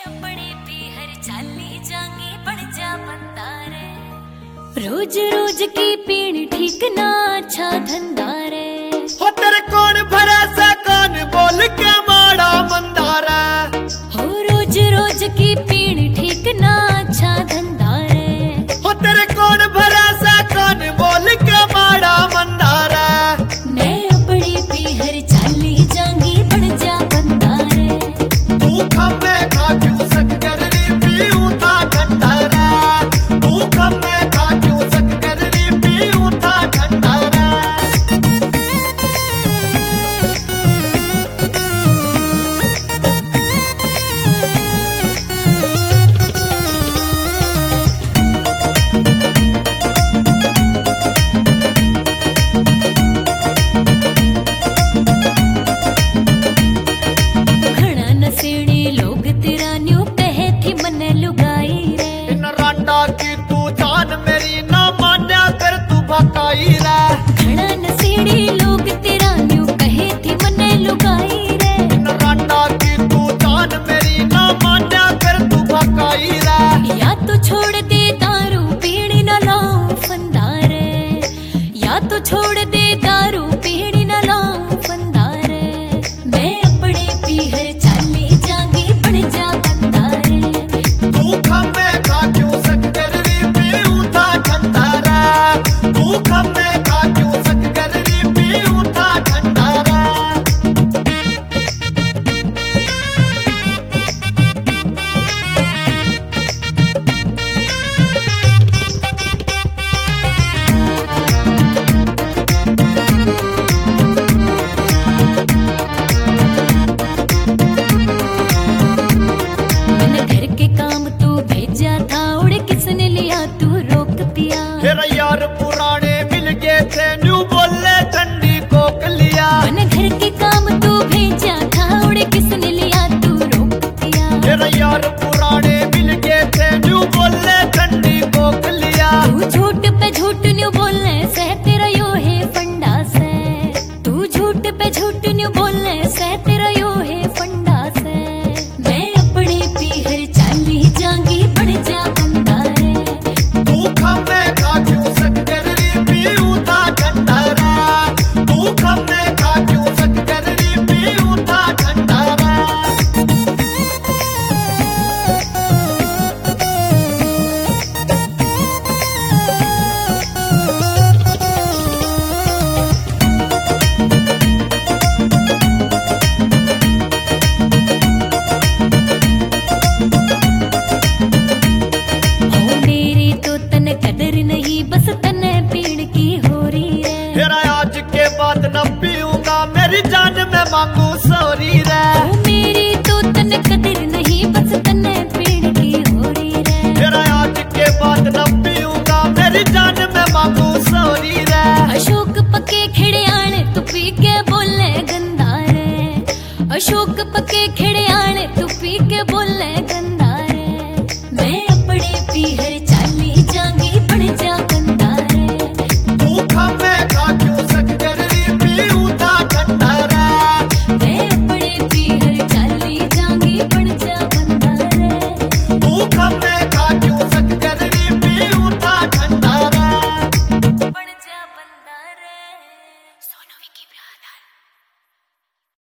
अपने भी हर चाली जांगी बन जा बंदा रे। रोज रोज की पीण ठीक ना अच्छा धंधा रे। हो तेरे कौन भरोसा कौन बोल के माड़ा मंदा रे। हो रोज रोज की पीण ठीक ना अच्छा धंधा रे। हो तेरे कौन भरोसा कौन बोल के माड़ा मंदा रे। मैं अपनी भी हर चाली जांगी बन जा बंदा रे। तू खम्मे खा क्यों सक कर री पीऊं था ठंडा रे। तू खम्मे खा क्यों सक कर री पीऊं था ठंडा रे। घना नसेड़ी लोग तेरा न्यू कहे थी मने लुगाई रे। इन रांडा की तू जान मेरी ना मान्या कर तू भकाई रे। घना नसेड़ी लोग तेरा न्यू कहे थी मने लुगाई रे। इन रांडा की तू जान मेरी ना मान्या कर तू भकाई रे। या तो छोड़ दे दारू पीड़ी न लाऊं फंदा रे। या तो छोड़ दे दारू पीड़ी न लाऊं फंदा रे। मैं अपने पीहर चाली जांगी बन जा बंदा रे। तू खम्मे खा क्यों सक कर री पीऊं था ठंडा रे। तू खम्मे खा क्यों सक कर री पीऊं था ठंडा रे। मैंने घर के काम तू भेजा था उड़े किसने लिया तू रोक दिया। तेरा यार पुराने मिल गए थे न्यू बोले ठंडी कोक लिया। मैंने घर के काम तू भेजा था उड़े किसने लिया तू रोक दिया। तेरा यार पुराने मिल गए थे न्यू बोले ठंडी कोक लिया। तू झूठ पे झूठ न्यू बोलने से तेरा यो है फंडा से। तू झूठ पे झूठ न्यू बोलने से तेरा यो है फंडा से। मैं अपने पीहर चाली जांगी बन जा बंदा रे। तू खम्मे खा क्यों सक कर री पीऊं था ठंडा रे। तू खम्मे खा क्यों सक कर री पीऊं था ठंडा रे। हो मेरी तो तन कदर नहीं बस तने पीड़ की हो रही है। फिर आज के बाद न पीऊंगा मेरी जान में मांगू सॉरी रे। हो मेरी तो तन कदर नहीं बस तने पीड़ की हो रही है। फिर आज के बाद न पीऊंगा मेरी जान में मांगू सॉरी रे। अशोक पके खिड़ियाने तू पी के बोले गंदा रे। अशोक पके खिड़ियाने तू पी के बोले गंदा